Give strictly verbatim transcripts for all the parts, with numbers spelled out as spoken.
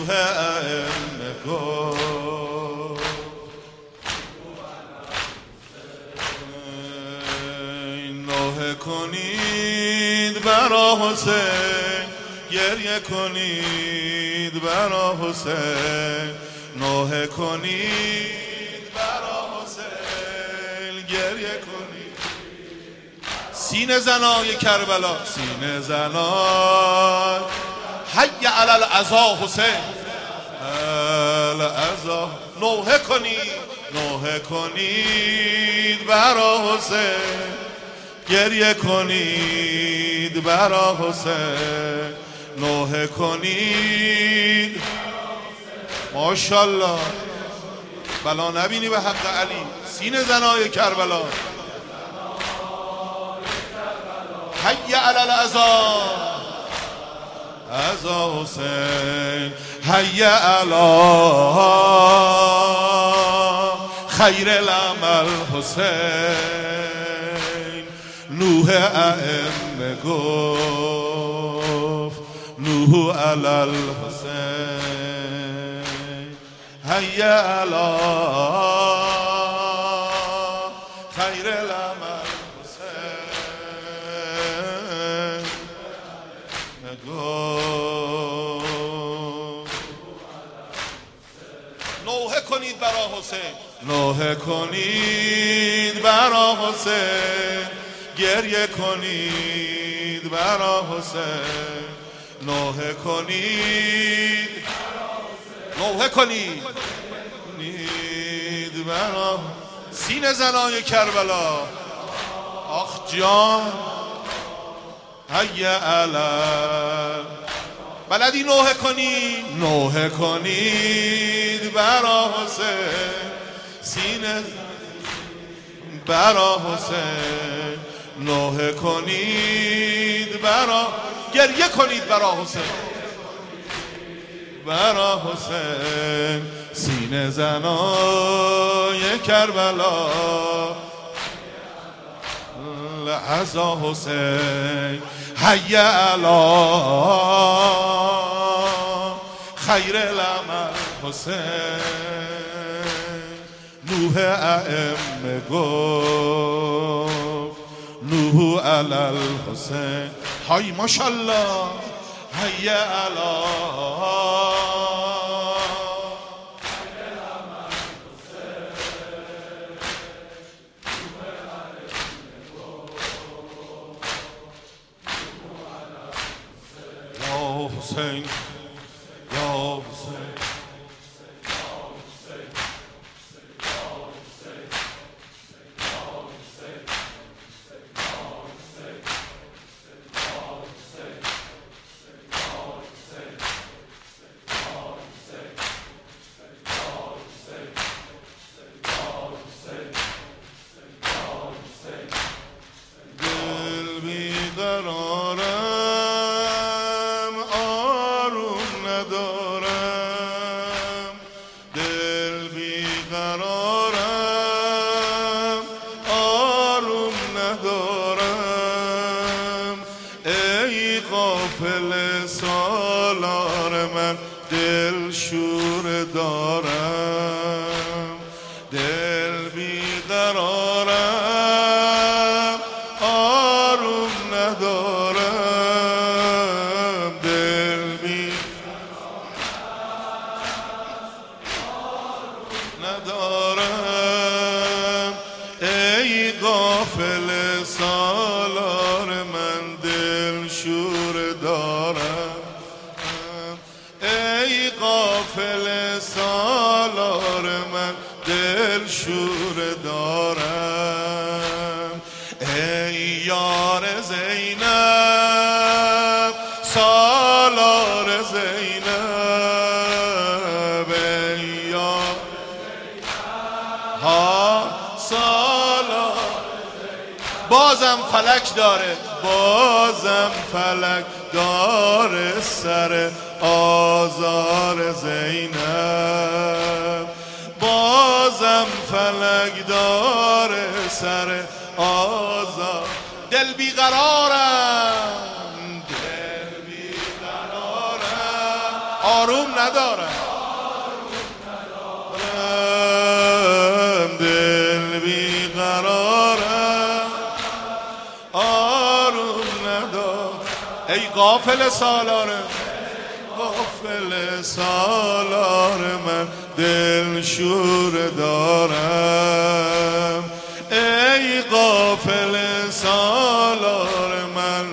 نوح ائمه گفت نوحه کنید برا حسین، گریه کنید برا حسین، نوحه کنید برا حسین، گریه کنید. سینه زنای کربلا، سینه زنای حی علی العزا حسین، العزا. نوحه کنید، نوحه کنید برا حسین، گریه کنید برا حسین، نوحه کنید. ماشاءالله بلا نبینی به حق علی. سینه زنای کربلا، حی علی العزا، عزا حسین، حی علی خیر العمل حسین. نوح ائمه گفت نوح علی الحسین، حی علی خیر العمل حسین. نوحه کنید برا حسین، نوحه کنید برا حسین، گریه کنید برا حسین، نوحه کنید، نوحه کنید برا سینه زنای کربلا. آخ جان، حی علی. بلدی نوحه کنید، نوحه کنید برا حسین، سینه برا حسین، نوحه کنید برا، گریه کنید برا حسین، برا حسین. سینه زنای کربلا، لعزا حسین، حی علی خیر العمل حسین. نوح ائمه گفت نوح علی الحسین، های ماشاءالله، حی علی حسین، یا حسین. دل بیقرارم، آروم ندارم، دل بیقرارم، آروم ندارم. ای غافل سالار من، دل شور دارم، دل بیقرارم، آروم ندارم، دل بی ندارم. ای غافل سالار من، دل شور دارم، ای غافل سالار من، دل شور دارم. ای یار زینب، سالار زینب، ای یار ها سالار. بازم فلک داره، بازم فلک داره سر آزار زینب، بازم فلک داره سر آزار. دل بیقرارم، دل بیقرارم، آروم ندارم، دل بیقرارم آروم ندارم. ای غافل سالارم، غافل سالار من دل شور دارم. ای غافل سالار من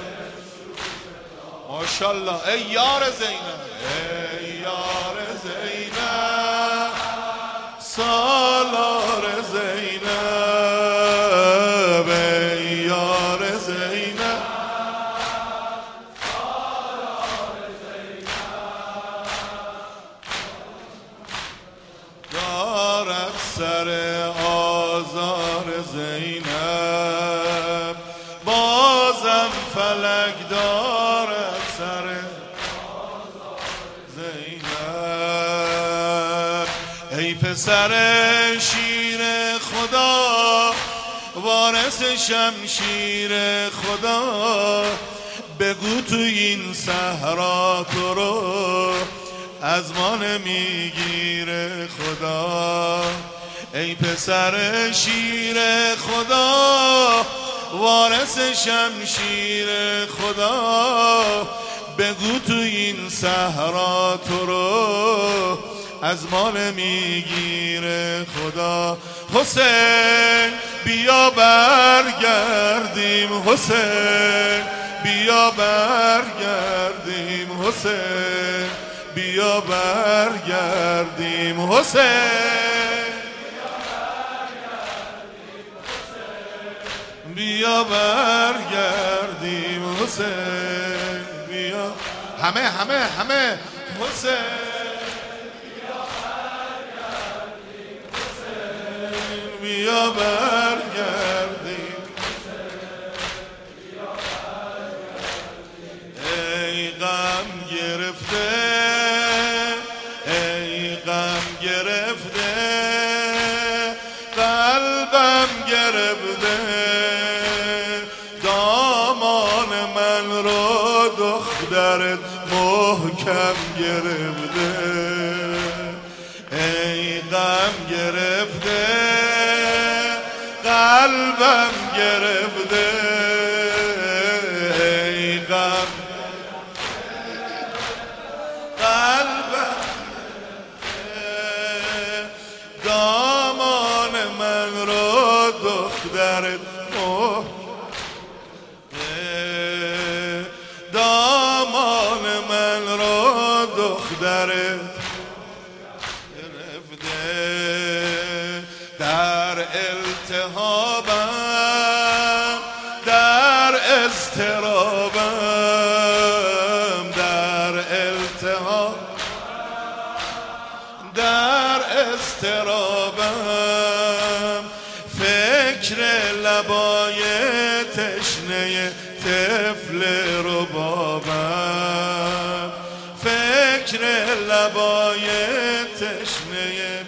ماشاءالله. ای یار زینب، ای یار زینب سالار زینب، ای یار زینب دارد سر آزار زینب، بازم فلک دارد سر زینب. ای پسر شیر خدا، وارث شمشیر خدا، بگو تو این صحرا تو رو از ما نمیگیره خدا. ای پسر شیر خدا، وارث شمشیر خدا، بگو تو این صحرا تو رو از ما نمیگیره خدا. حسین بیا برگردیم، حسین بیا برگردیم، حسین بیا برگردیم، حسین بیا برگردیم، حسین بیا. همه همه همه حسین بیا برگردیم. ای غم گرفته، ای غم گرفته، قلبم گرفته، دامان من رو دخترت محکم گرفته. ای غم گرفته، قلبم گرفته، ای غم قلبم گرفته، دامان من رو دخترت دامان من رو دخترت در التهابم، در اضطرابم، در التهاب، در اضطرابم، فکر لبای تشنه طفل ربابم، فکر لبای تشنه.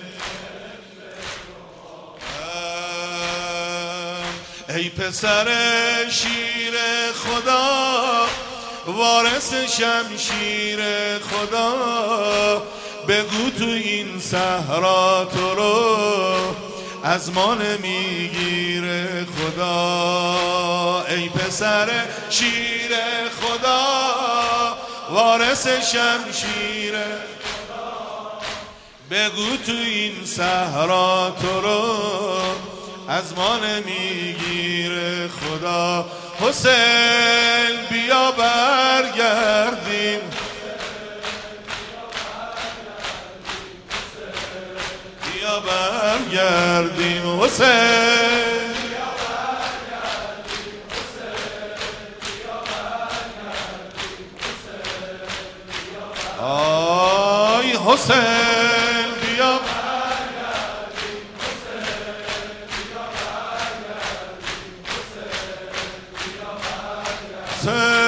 ای پسر شیر خدا، وارث شمشیر خدا، بگو تو این صحرا تو رو از ما نمیگیره خدا. ای پسر شیر خدا، وارث شمشیر خدا، بگو تو این صحرا تو رو از ما نمیگیره خدا. حسین بیا برگردیم، بیا برگردیم، حسین آی حسین بیا حسین